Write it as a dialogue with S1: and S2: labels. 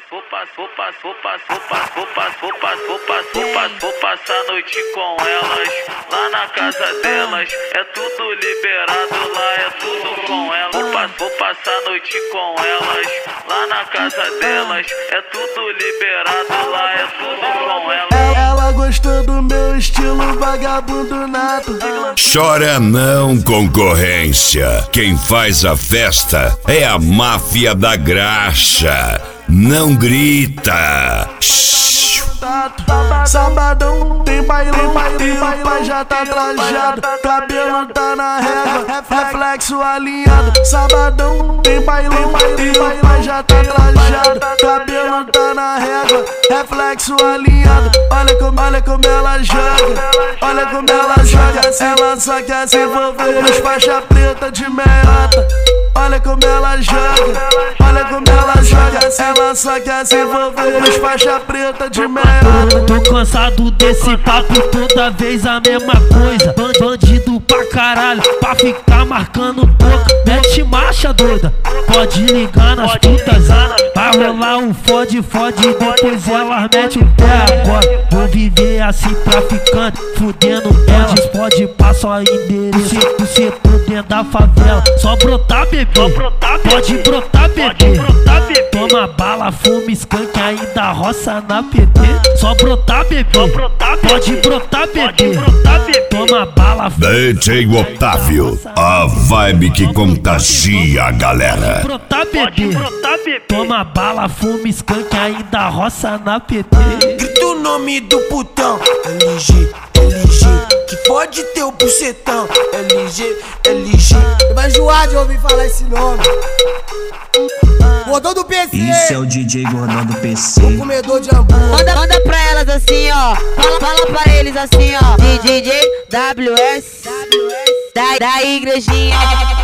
S1: passar a noite com elas, lá na casa delas, é tudo liberado, lá é tudo com elas. Vou passar a noite com elas, lá na casa delas, é tudo liberado, lá é tudo com elas.
S2: Ela gostou do meu estilo vagabundo nato.
S3: Chora não, concorrência. Quem faz a festa é a máfia da graxa. Não grita.
S2: Sabadão tem bailão, pai já tá trajado, cabelo tá na régua, reflexo alinhado. Sabadão tem bailão, pai já tá trajado, cabelo tá na régua, reflexo alinhado. Olha como ela joga, olha como ela joga. Ela só quer se envolver nos faixa preta de meiota. Olha como ela joga, olha como ela joga. Ela só quer se envolver nos faixa preta de meiota.
S4: Tô cansado desse papo, toda vez a mesma coisa. Bandido pra caralho, pra ficar marcando boca. Mete marcha doida, pode ligar nas putas. Vai rolar um fode, depois elas mete o pé agora. Vou viver assim traficante, fudendo elas. Pode passar endereço do setor dentro da favela. Só brotar bebê, pode brotar bebê. Toma bala, fuma skunk, ainda roça na PT. Só brotar bebê, pode brotar bebê. Toma bala,
S3: DJ Otávio, a vibe que contagia a galera.
S4: Brotar bebê, toma bala, fuma skunk, ainda roça na PT.
S5: Grita o nome do putão, LG, que pode ter o bucetão, LG.
S6: Vai enjoar de ouvir falar esse nome. Gordão do PC.
S7: Isso é o DJ Gordão do PC.
S6: O comedor de hambúrguer.
S8: Manda pra elas assim, ó. Fala pra eles assim, ó. DJ WS da igrejinha.